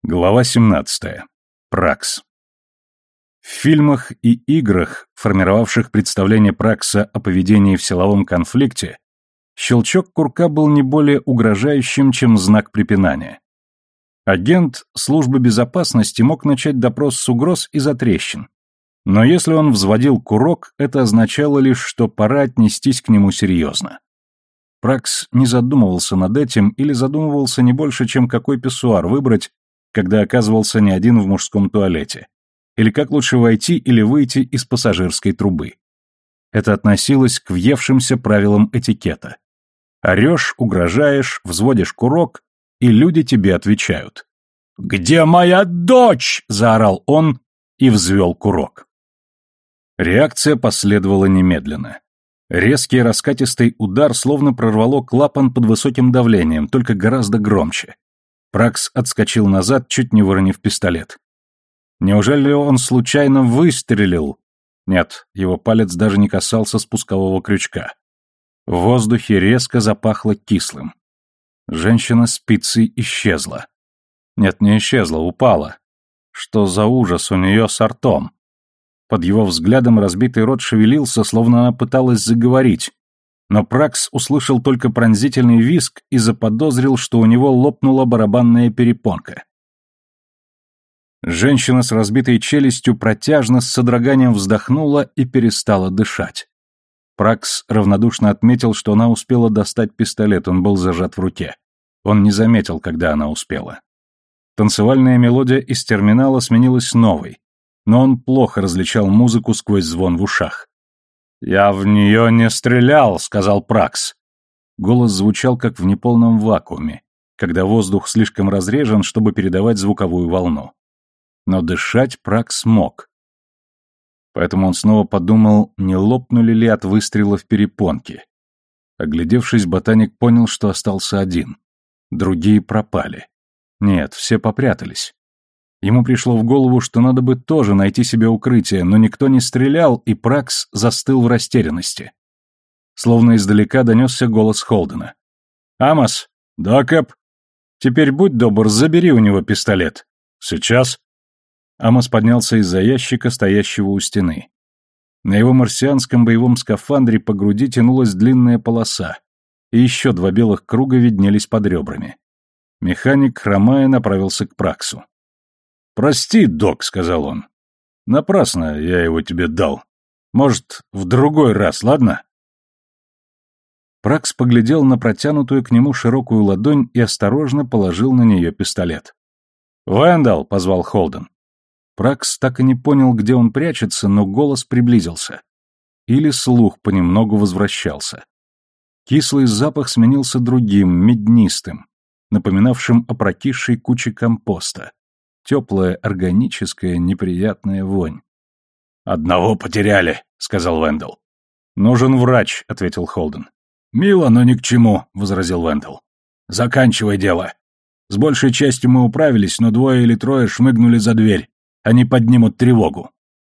Глава 17. Пракс. В фильмах и играх, формировавших представление Пракса о поведении в силовом конфликте, щелчок курка был не более угрожающим, чем знак препинания. Агент службы безопасности мог начать допрос с угроз и затрещин, но если он взводил курок, это означало лишь, что пора отнестись к нему серьезно. Пракс не задумывался над этим или задумывался не больше, чем какой писсуар выбрать, когда оказывался не один в мужском туалете, или как лучше войти или выйти из пассажирской трубы. Это относилось к въевшимся правилам этикета. Орешь, угрожаешь, взводишь курок, и люди тебе отвечают. «Где моя дочь?» — заорал он и взвел курок. Реакция последовала немедленно. Резкий раскатистый удар словно прорвало клапан под высоким давлением, только гораздо громче. Пракс отскочил назад, чуть не выронив пистолет. Неужели он случайно выстрелил? Нет, его палец даже не касался спускового крючка. В воздухе резко запахло кислым. Женщина с пиццей исчезла. Нет, не исчезла, упала. Что за ужас у нее с ртом? Под его взглядом разбитый рот шевелился, словно она пыталась заговорить. Но Пракс услышал только пронзительный визг и заподозрил, что у него лопнула барабанная перепонка. Женщина с разбитой челюстью протяжно с содроганием вздохнула и перестала дышать. Пракс равнодушно отметил, что она успела достать пистолет, он был зажат в руке. Он не заметил, когда она успела. Танцевальная мелодия из терминала сменилась новой, но он плохо различал музыку сквозь звон в ушах. «Я в нее не стрелял», — сказал Пракс. Голос звучал как в неполном вакууме, когда воздух слишком разрежен, чтобы передавать звуковую волну. Но дышать Пракс мог. Поэтому он снова подумал, не лопнули ли от выстрела в перепонки. Оглядевшись, ботаник понял, что остался один. Другие пропали. Нет, все попрятались. Ему пришло в голову, что надо бы тоже найти себе укрытие, но никто не стрелял, и Пракс застыл в растерянности. Словно издалека донесся голос Холдена. «Амос!» «Да, Кэп?» «Теперь будь добр, забери у него пистолет». «Сейчас». Амос поднялся из-за ящика, стоящего у стены. На его марсианском боевом скафандре по груди тянулась длинная полоса, и еще два белых круга виднелись под ребрами. Механик, хромая, направился к Праксу. «Прости, док», — сказал он. «Напрасно я его тебе дал. Может, в другой раз, ладно?» Пракс поглядел на протянутую к нему широкую ладонь и осторожно положил на нее пистолет. «Вэндалл», — позвал Холден. Пракс так и не понял, где он прячется, но голос приблизился. Или слух понемногу возвращался. Кислый запах сменился другим, меднистым, напоминавшим о прокисшей куче компоста. Теплая, органическая, неприятная вонь. «Одного потеряли», — сказал Вэндалл. «Нужен врач», — ответил Холден. «Мило, но ни к чему», — возразил Вэндалл. «Заканчивай дело. С большей частью мы управились, но двое или трое шмыгнули за дверь. Они поднимут тревогу».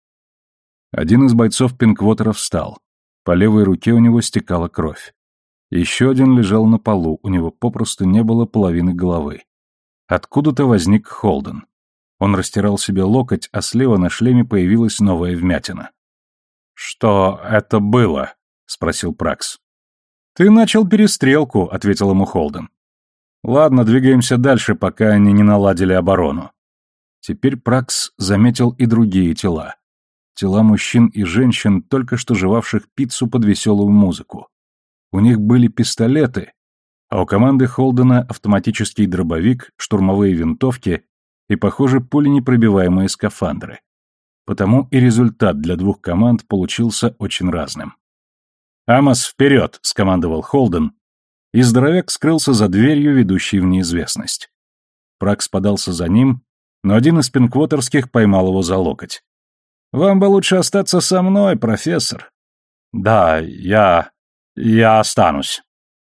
Один из бойцов Пинквотера встал. По левой руке у него стекала кровь. Еще один лежал на полу, у него попросту не было половины головы. Откуда-то возник Холден. Он растирал себе локоть, а слева на шлеме появилась новая вмятина. «Что это было?» — спросил Пракс. «Ты начал перестрелку», — ответил ему Холден. «Ладно, двигаемся дальше, пока они не наладили оборону». Теперь Пракс заметил и другие тела. Тела мужчин и женщин, только что жевавших пиццу под веселую музыку. У них были пистолеты, а у команды Холдена автоматический дробовик, штурмовые винтовки и, похоже, пуленепробиваемые скафандры. Потому и результат для двух команд получился очень разным. «Амос, вперед!» — скомандовал Холден, и здоровяк скрылся за дверью, ведущей в неизвестность. Пракс подался за ним, но один из пинквотерских поймал его за локоть. «Вам бы лучше остаться со мной, профессор». «Да, я останусь».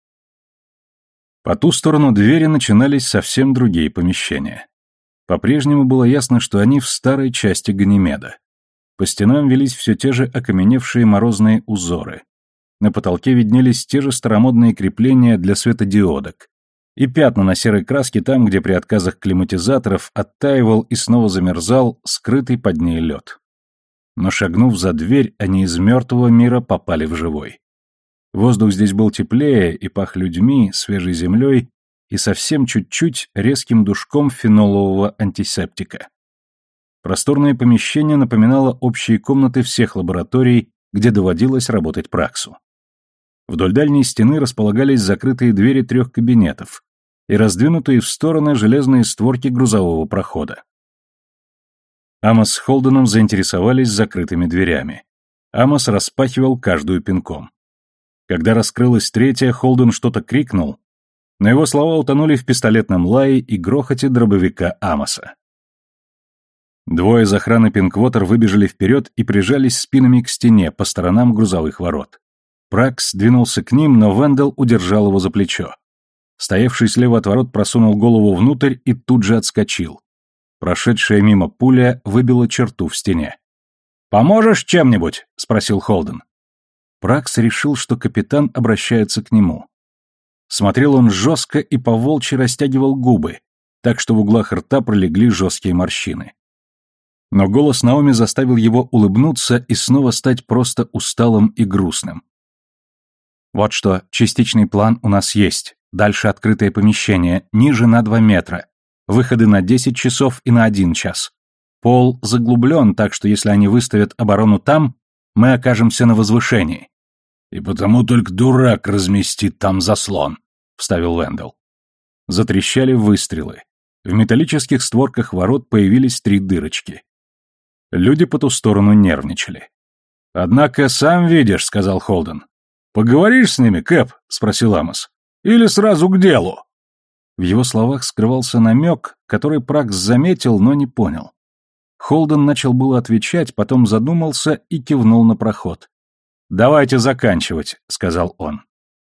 По ту сторону двери начинались совсем другие помещения. По-прежнему было ясно, что они в старой части Ганимеда. По стенам велись все те же окаменевшие морозные узоры. На потолке виднелись те же старомодные крепления для светодиодок. и пятна на серой краске там, где при отказах климатизаторов оттаивал и снова замерзал скрытый под ней лед. Но шагнув за дверь, они из мертвого мира попали в живой. Воздух здесь был теплее и пах людьми, свежей землей и совсем чуть-чуть резким душком фенолового антисептика. Просторное помещение напоминало общие комнаты всех лабораторий, где доводилось работать Праксу. Вдоль дальней стены располагались закрытые двери 3 кабинетов и раздвинутые в стороны железные створки грузового прохода. Амос с Холденом заинтересовались закрытыми дверями. Амос распахивал каждую пинком. Когда раскрылась 3-я, Холден что-то крикнул, но его слова утонули в пистолетном лае и грохоте дробовика Амоса. Двое из охраны Пинквотер выбежали вперед и прижались спинами к стене по сторонам грузовых ворот. Пракс двинулся к ним, но Вендел удержал его за плечо. Стоявший слева от ворот просунул голову внутрь и тут же отскочил. Прошедшая мимо пуля выбила черту в стене. «Поможешь чем-нибудь?» — спросил Холден. Пракс решил, что капитан обращается к нему. Смотрел он жестко и по-волчьи растягивал губы, так что в углах рта пролегли жесткие морщины. Но голос Наоми заставил его улыбнуться и снова стать просто усталым и грустным. «Вот что, частичный план у нас есть. Дальше открытое помещение, ниже на 2 метра. Выходы на 10 часов и на 1 час. Пол заглублен, так что если они выставят оборону там, мы окажемся на возвышении». «И потому только дурак разместит там заслон», — вставил Вендел. Затрещали выстрелы. В металлических створках ворот появились 3 дырочки. Люди по ту сторону нервничали. «Однако сам видишь», — сказал Холден. «Поговоришь с ними, Кэп?» — спросил Амос. «Или сразу к делу?» В его словах скрывался намек, который Пракс заметил, но не понял. Холден начал было отвечать, потом задумался и кивнул на проход. «Давайте заканчивать», — сказал он.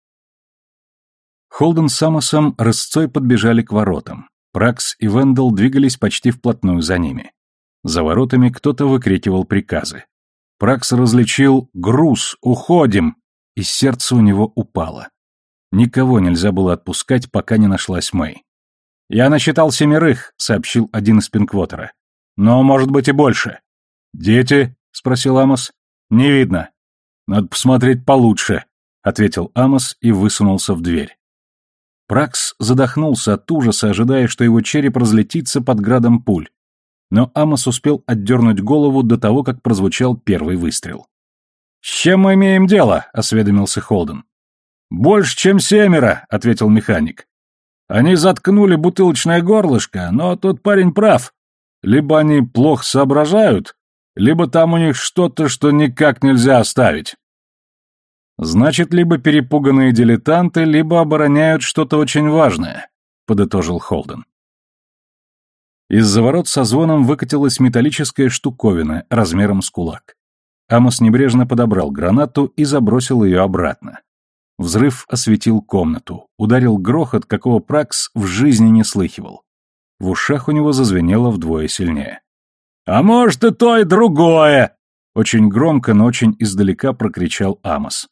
Холден с Амосом рысцой подбежали к воротам. Пракс и Вендел двигались почти вплотную за ними. За воротами кто-то выкрикивал приказы. Пракс различил «Груз! Уходим!» и сердце у него упало. Никого нельзя было отпускать, пока не нашлась Мэй. «Я насчитал 7, — сообщил один из Пинквотера. «Но, может быть, и больше». «Дети?» — спросил Амос. «Не видно». «Надо посмотреть получше», — ответил Амос и высунулся в дверь. Пракс задохнулся от ужаса, ожидая, что его череп разлетится под градом пуль. Но Амос успел отдернуть голову до того, как прозвучал первый выстрел. «С чем мы имеем дело?» — осведомился Холден. «Больше, чем 7, — ответил механик. «Они заткнули бутылочное горлышко, но тот парень прав. Либо они плохо соображают, либо там у них что-то, что никак нельзя оставить». «Значит, либо перепуганные дилетанты, либо обороняют что-то очень важное», — подытожил Холден. Из-за ворот со звоном выкатилась металлическая штуковина размером с кулак. Амос небрежно подобрал гранату и забросил ее обратно. Взрыв осветил комнату, ударил грохот, какого Пракс в жизни не слыхивал. В ушах у него зазвенело вдвое сильнее. «А может, и то, и другое!» Очень громко, но очень издалека прокричал Амос.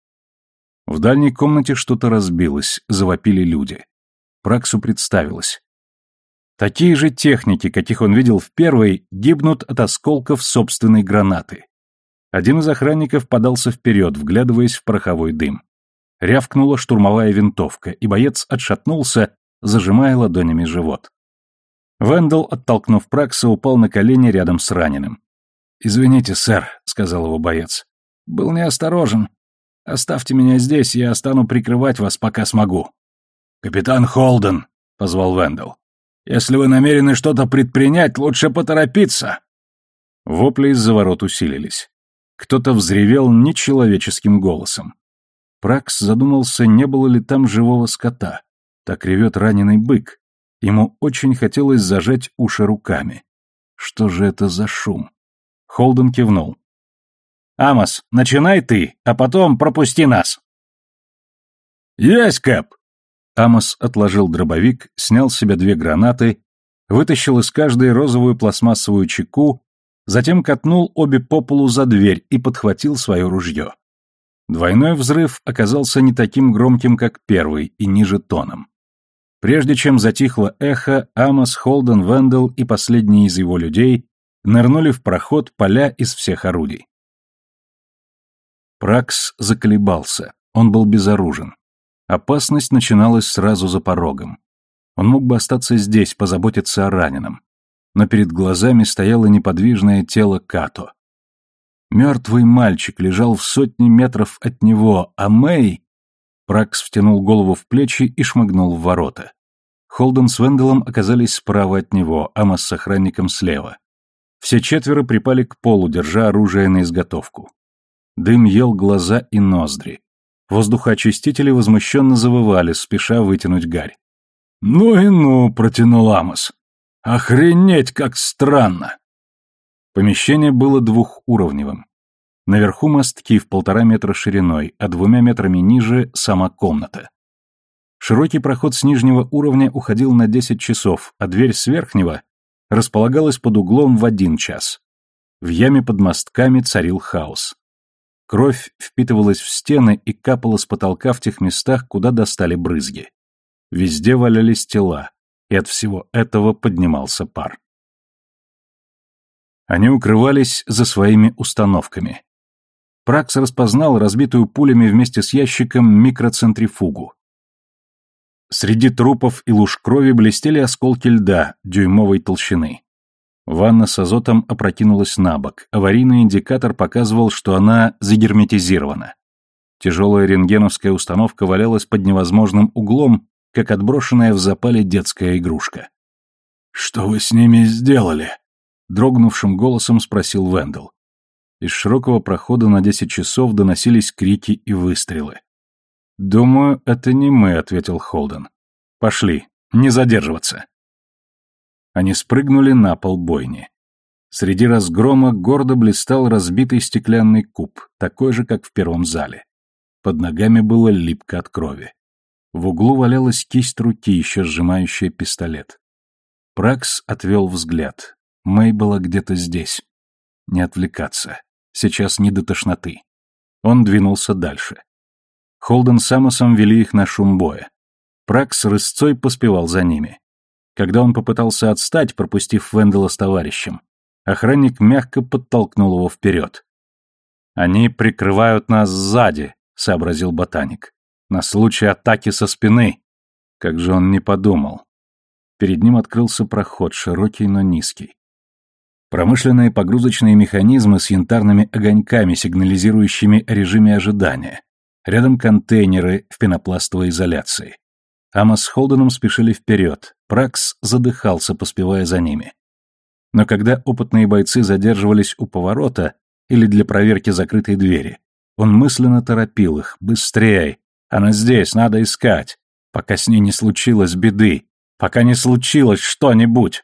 В дальней комнате что-то разбилось, завопили люди. Праксу представилось. Такие же техники, каких он видел в первой, гибнут от осколков собственной гранаты. Один из охранников подался вперед, вглядываясь в пороховой дым. Рявкнула штурмовая винтовка, и боец отшатнулся, зажимая ладонями живот. Вендел, оттолкнув Пракса, упал на колени рядом с раненым. «Извините, сэр», — сказал его боец. «Был неосторожен. Оставьте меня здесь, я стану прикрывать вас, пока смогу». «Капитан Холден», — позвал Вендел. «Если вы намерены что-то предпринять, лучше поторопиться». Вопли из-за ворот усилились. Кто-то взревел нечеловеческим голосом. Пракс задумался, не было ли там живого скота. Так ревет раненый бык. Ему очень хотелось зажать уши руками. Что же это за шум? Холден кивнул. «Амос, начинай ты, а потом пропусти нас». «Есть, Кэп!» Амос отложил дробовик, снял с себя 2 гранаты, вытащил из каждой розовую пластмассовую чеку, затем катнул обе по полу за дверь и подхватил свое ружье. Двойной взрыв оказался не таким громким, как первый, и ниже тоном. Прежде чем затихло эхо, Амос, Холден, Вендел и последние из его людей нырнули в проход, поля из всех орудий. Пракс заколебался. Он был безоружен. Опасность начиналась сразу за порогом. Он мог бы остаться здесь, позаботиться о раненом. Но перед глазами стояло неподвижное тело Като. Мертвый мальчик лежал в сотне метров от него, а Мэй... Пракс втянул голову в плечи и шмыгнул в ворота. Холден с Венделом оказались справа от него, Амос с охранником слева. Все четверо припали к полу, держа оружие на изготовку. Дым ел глаза и ноздри. Воздухоочистители возмущенно завывали, спеша вытянуть гарь. «Ну и ну», — протянул Амос. «Охренеть, как странно!» Помещение было двухуровневым. Наверху мостки в 1,5 метра шириной, а 2 метрами ниже — сама комната. Широкий проход с нижнего уровня уходил на 10 часов, а дверь с верхнего располагалась под углом в 1 час. В яме под мостками царил хаос. Кровь впитывалась в стены и капала с потолка в тех местах, куда достали брызги. Везде валялись тела, и от всего этого поднимался пар. Они укрывались за своими установками. Пракс распознал разбитую пулями вместе с ящиком микроцентрифугу. Среди трупов и луж крови блестели осколки льда дюймовой толщины. Ванна с азотом опрокинулась на бок, аварийный индикатор показывал, что она загерметизирована. Тяжелая рентгеновская установка валялась под невозможным углом, как отброшенная в запале детская игрушка. «Что вы с ними сделали?» — дрогнувшим голосом спросил Вендел. Из широкого прохода на 10 часов доносились крики и выстрелы. «Думаю, это не мы», — ответил Холден. «Пошли, не задерживаться». Они спрыгнули на пол бойни. Среди разгрома гордо блистал разбитый стеклянный куб, такой же, как в первом зале. Под ногами было липко от крови. В углу валялась кисть руки, еще сжимающая пистолет. Пракс отвел взгляд. Мэй была где-то здесь. Не отвлекаться. Сейчас не до тошноты. Он двинулся дальше. Холден с Амосом вели их на шум боя. Пракс рысцой поспевал за ними. Когда он попытался отстать, пропустив Вендела с товарищем, охранник мягко подтолкнул его вперед. «Они прикрывают нас сзади», — сообразил ботаник. «На случай атаки со спины». Как же он не подумал. Перед ним открылся проход, широкий, но низкий. Промышленные погрузочные механизмы с янтарными огоньками, сигнализирующими о режиме ожидания. Рядом контейнеры в пенопластовой изоляции. Амос с Холденом спешили вперед. Пракс задыхался, поспевая за ними. Но когда опытные бойцы задерживались у поворота или для проверки закрытой двери, он мысленно торопил их. «Быстрей! Она здесь, надо искать! Пока с ней не случилось беды! Пока не случилось что-нибудь!»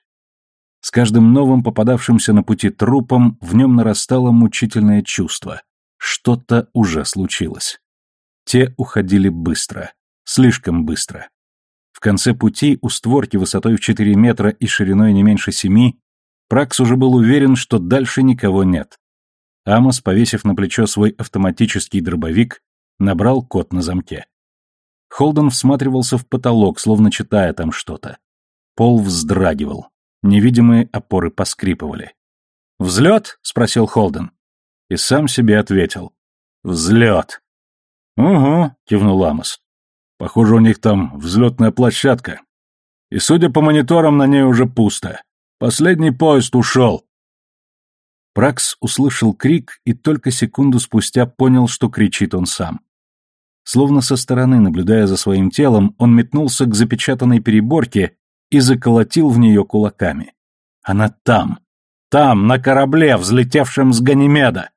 С каждым новым попадавшимся на пути трупом в нем нарастало мучительное чувство. Что-то уже случилось. Те уходили быстро. Слишком быстро. В конце пути, у створки высотой в 4 метра и шириной не меньше 7, Пракс уже был уверен, что дальше никого нет. Амос, повесив на плечо свой автоматический дробовик, набрал код на замке. Холден всматривался в потолок, словно читая там что-то. Пол вздрагивал. Невидимые опоры поскрипывали. «Взлет?» — спросил Холден. И сам себе ответил. «Взлет!» «Угу», — кивнул Амос. «Похоже, у них там взлетная площадка. И, судя по мониторам, на ней уже пусто. Последний поезд ушел». Пракс услышал крик и только секунду спустя понял, что кричит он сам. Словно со стороны, наблюдая за своим телом, он метнулся к запечатанной переборке и заколотил в нее кулаками. Она там, на корабле, взлетевшем с Ганимеда.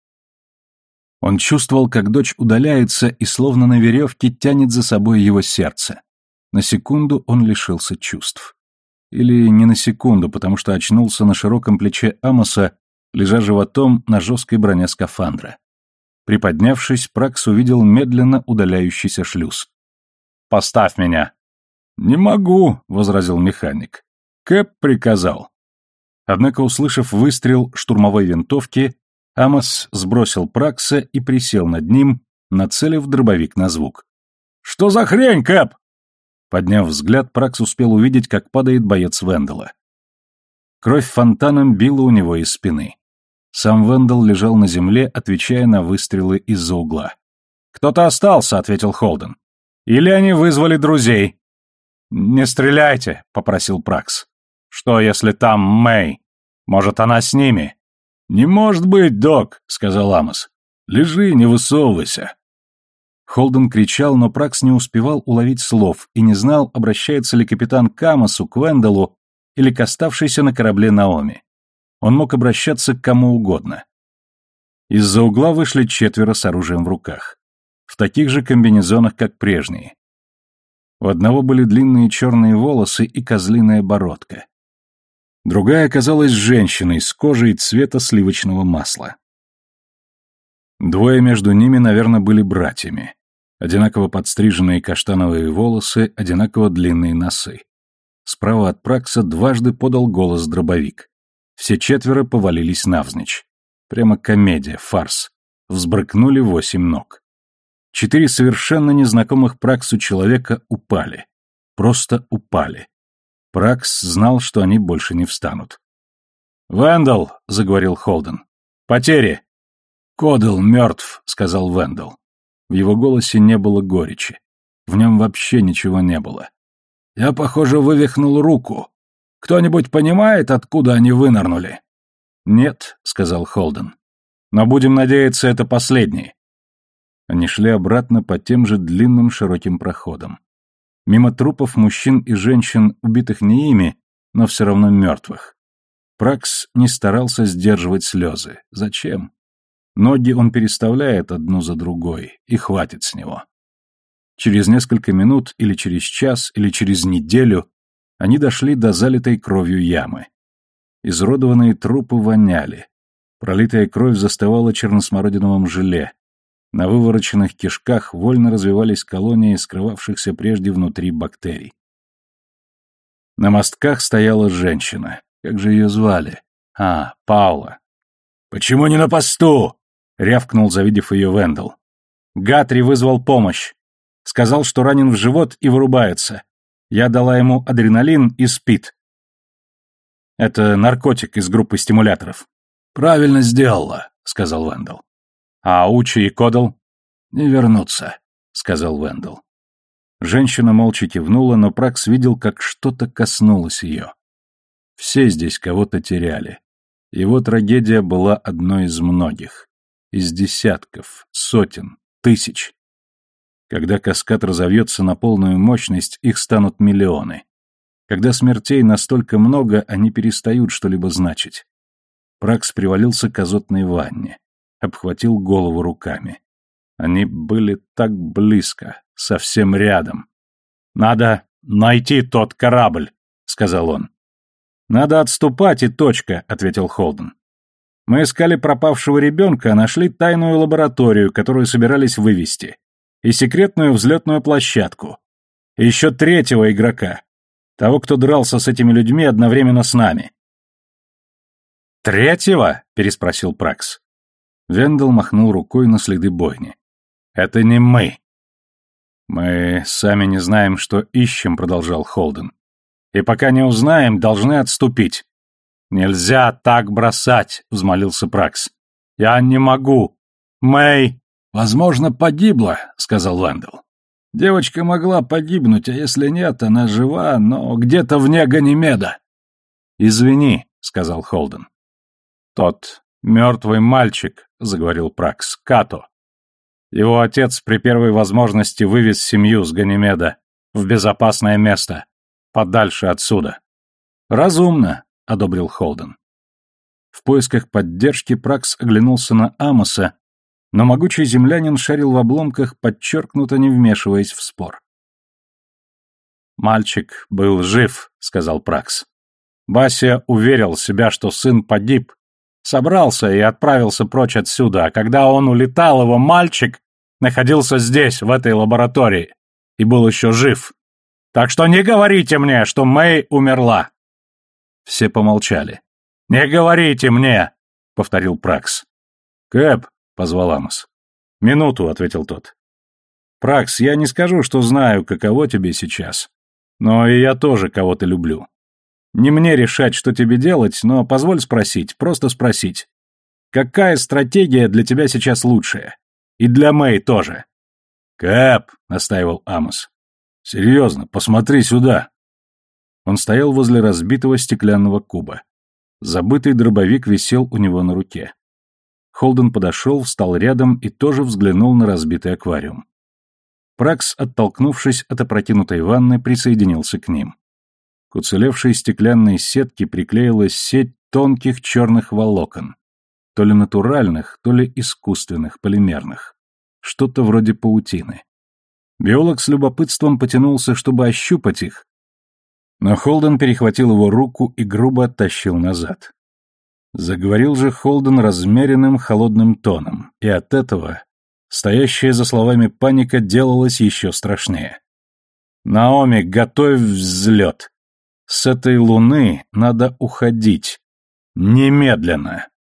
Он чувствовал, как дочь удаляется и словно на веревке тянет за собой его сердце. На секунду он лишился чувств. Или не на секунду, потому что очнулся на широком плече Амоса, лежа животом на жесткой броне скафандра. Приподнявшись, Пракс увидел медленно удаляющийся шлюз. «Поставь меня!» «Не могу», — возразил механик. «Кэп приказал». Однако, услышав выстрел штурмовой винтовки, Амос сбросил Пракса и присел над ним, нацелив дробовик на звук. «Что за хрень, Кэп?» Подняв взгляд, Пракс успел увидеть, как падает боец Венделла. Кровь фонтаном била у него из спины. Сам Венделл лежал на земле, отвечая на выстрелы из-за угла. «Кто-то остался», — ответил Холден. «Или они вызвали друзей». «Не стреляйте», — попросил Пракс. «Что, если там Мэй? Может, она с ними?» «Не может быть, док», — сказал Амос. «Лежи, не высовывайся». Холден кричал, но Пракс не успевал уловить слов и не знал, обращается ли капитан к Амосу, к Венделлу или к оставшейся на корабле Наоми. Он мог обращаться к кому угодно. Из-за угла вышли 4 с оружием в руках. В таких же комбинезонах, как прежние. У одного были длинные черные волосы и козлиная бородка. Другая оказалась женщиной с кожей цвета сливочного масла. Двое между ними, наверное, были братьями. Одинаково подстриженные каштановые волосы, одинаково длинные носы. Справа от Пракса дважды подал голос дробовик. Все 4 повалились навзничь. Прямо комедия, фарс. Взбрыкнули 8 ног. 4 совершенно незнакомых Праксу человека упали. Просто упали. Пракс знал, что они больше не встанут. «Венделл», — заговорил Холден. «Потери!» «Кодел мертв», — сказал Венделл. В его голосе не было горечи. В нем вообще ничего не было. «Я, похоже, вывихнул руку. Кто-нибудь понимает, откуда они вынырнули?» «Нет», — сказал Холден. «Но будем надеяться, это последний». Они шли обратно по тем же длинным широким проходам. Мимо трупов мужчин и женщин, убитых не ими, но все равно мертвых. Пракс не старался сдерживать слезы. Зачем? Ноги он переставляет одну за другой, и хватит с него. Через несколько минут, или через час, или через неделю они дошли до залитой кровью ямы. Изуродованные трупы воняли. Пролитая кровь застывала черносмородиновом желе. На вывороченных кишках вольно развивались колонии скрывавшихся прежде внутри бактерий. На мостках стояла женщина. Как же ее звали? Паула. «Почему не на посту?» — рявкнул, завидев ее, Венделл. «Гатри вызвал помощь. Сказал, что ранен в живот и вырубается. Я дала ему адреналин и спит. Это наркотик из группы стимуляторов». «Правильно сделала», — сказал Венделл. «А Учи и Кодел?» «Не вернутся», — сказал Венделл. Женщина молча кивнула, но Пракс видел, как что-то коснулось ее. Все здесь кого-то теряли. Его трагедия была одной из многих. Из десятков, сотен, тысяч. Когда каскад разовьется на полную мощность, их станут миллионы. Когда смертей настолько много, они перестают что-либо значить. Пракс привалился к азотной ванне. Обхватил голову руками. Они были так близко, совсем рядом. «Надо найти тот корабль», — сказал он. «Надо отступать и точка», — ответил Холден. «Мы искали пропавшего ребенка, а нашли тайную лабораторию, которую собирались вывести, и секретную взлетную площадку, и еще 3-го игрока, того, кто дрался с этими людьми одновременно с нами». «3-го?» — переспросил Пракс. Венделл махнул рукой на следы бойни. «Это не мы». «Мы сами не знаем, что ищем», — продолжал Холден. «И пока не узнаем, должны отступить». «Нельзя так бросать», — взмолился Пракс. «Я не могу. Мэй...» «Возможно, погибла», — сказал Венделл. «Девочка могла погибнуть, а если нет, она жива, но где-то вне Ганимеда». «Извини», — сказал Холден. «Тот мертвый мальчик», — заговорил Пракс, — «Като. Его отец при первой возможности вывез семью с Ганимеда в безопасное место, подальше отсюда». «Разумно», — одобрил Холден. В поисках поддержки Пракс оглянулся на Амоса, но могучий землянин шарил в обломках, подчеркнуто не вмешиваясь в спор. «Мальчик был жив», — сказал Пракс. Бася уверил себя, что сын погиб, собрался и отправился прочь отсюда, а когда он улетал, его мальчик находился здесь, в этой лаборатории, и был еще жив. Так что не говорите мне, что Мэй умерла. Все помолчали. «Не говорите мне!» — повторил Пракс. «Кэп!» — позвал Амос. «Минуту», — ответил тот. «Пракс, я не скажу, что знаю, каково тебе сейчас, Но и я тоже кого-то люблю. Не мне решать, что тебе делать, но позволь спросить, просто спросить. Какая стратегия для тебя сейчас лучшая? И для Мэй тоже. Кэп, настаивал Амос. Серьезно, посмотри сюда. Он стоял возле разбитого стеклянного куба. Забытый дробовик висел у него на руке. Холден подошел, встал рядом и тоже взглянул на разбитый аквариум. Пракс, оттолкнувшись от опрокинутой ванны, присоединился к ним. К уцелевшей стеклянной сетке приклеилась сеть тонких черных волокон, то ли натуральных, то ли искусственных, полимерных. Что-то вроде паутины. Биолог с любопытством потянулся, чтобы ощупать их, но Холден перехватил его руку и грубо оттащил назад. Заговорил же Холден размеренным, холодным тоном, и от этого стоящая за словами паника делалась еще страшнее. «Наоми, готовь взлет! С этой луны надо уходить. Немедленно!»